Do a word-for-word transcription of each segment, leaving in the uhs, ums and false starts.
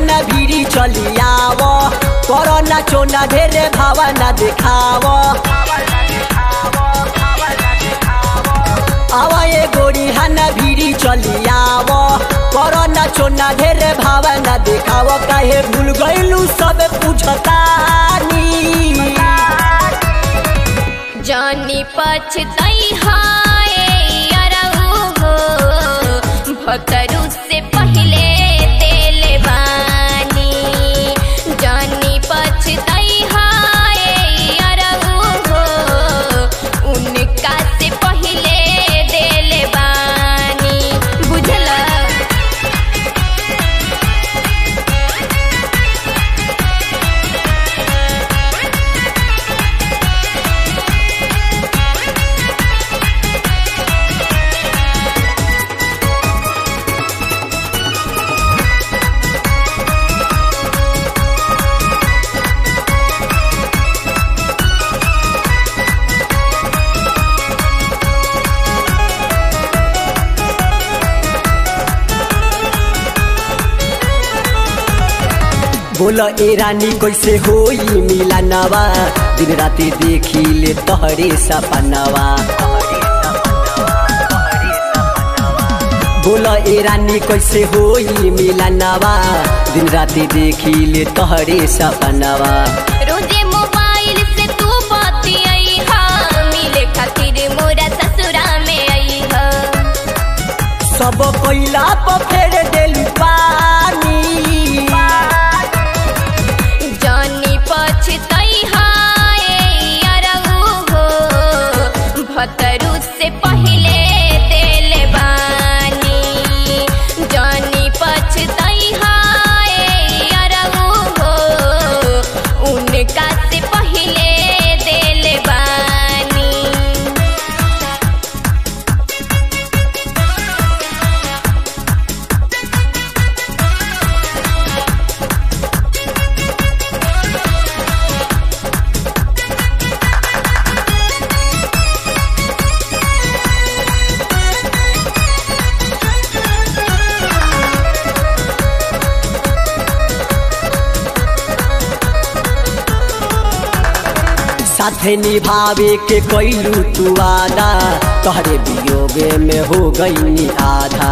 हना भीरी चलियाव कोरोना चोना ढेरे भावना दिखाव आवा ये गोरी हना भीरी चलियाव कोरोना चोना ढेरे भावना दिखाव काहे भूल गइलू सब पूछतानी जानी पछतई हाय अरऊ हो भतरू से पहले देले बानी जानी पछतई हाय अरऊ हो उनका से पहले देले बानी बुझला बोला ए रानी कैसे होई मिलनवा दिन राती देखी ले तोहरे सपनवा बोला ए रानी कैसे होई मिलनवा दिन राती देखी ले तोहरे सपनवा रोजे मोबाइल से तू बतियाई हा मिले खातिर मोरा ससुरा में आई हा सब कोइला पर फेर देलू पानी जानी पछतई हाय अरऊ हो भतरू से पहले देले बानी जानी पछतई हाय अरऊ हो उनका से पहले देले बानी साथे निभावे के कैलू तू आदा तोहरे वियोगे में हो गई आधा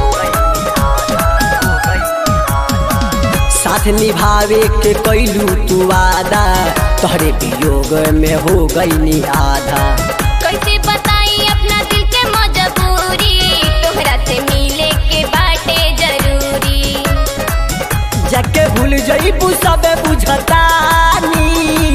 साथ निभावे के कैलू तू आदा तोहरे वियोग में हो गई आधा कैसे बताई अपना दिल के मजबूरी तोहरा से मिले के बाटे जरूरी जाके भूल जइबू सब बुझतानी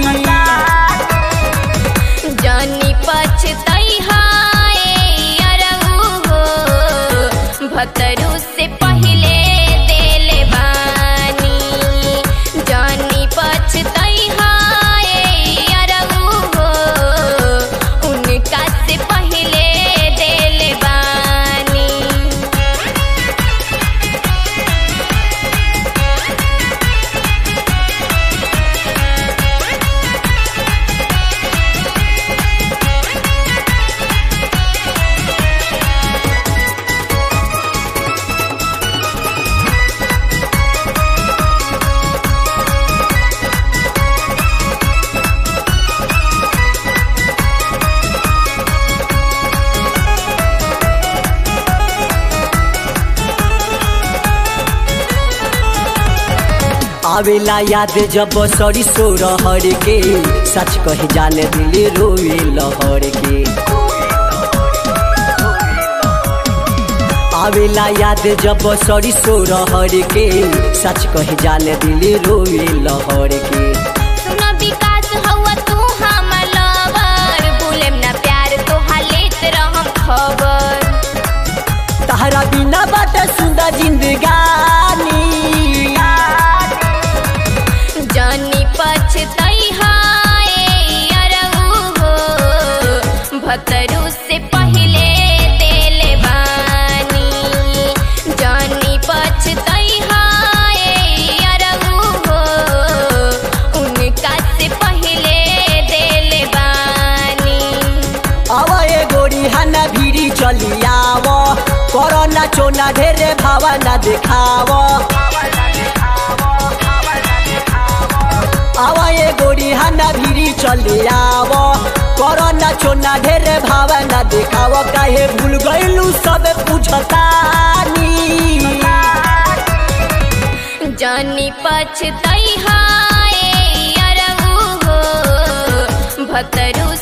जानी पछतई हाय अरऊ हो भतरू से पहले देले बानी जानी पछतई हाय अरऊ हो उनका से पहले देले बानी आवेला याद जब सरी सो रहर के सच कही जाने दिल रोए लहर के आवेला याद जब सरी सो रहर के सच कही जाने दिल रोए लहर के सुना विकास हवा तू हमर लवर भूलेम ना प्यार तोहा लेत रहम खबर तहरा बिना बाटे सुंदर जिंदगानी जानी पछतई हाय अरऊ हो भतरू से पहले देले बानी जानी पछतई हाय अरऊ हो उनका से पहले देले बानी आवा ये गोरी हना भीरी चलियाव कोरोना चोना ढेरे भावना दिखाव चली आव करना चोना ढेरे भावना देखाव काहे भूल गइलू सब पूछतानी जानी पछतई हाय अरऊ हो भतरू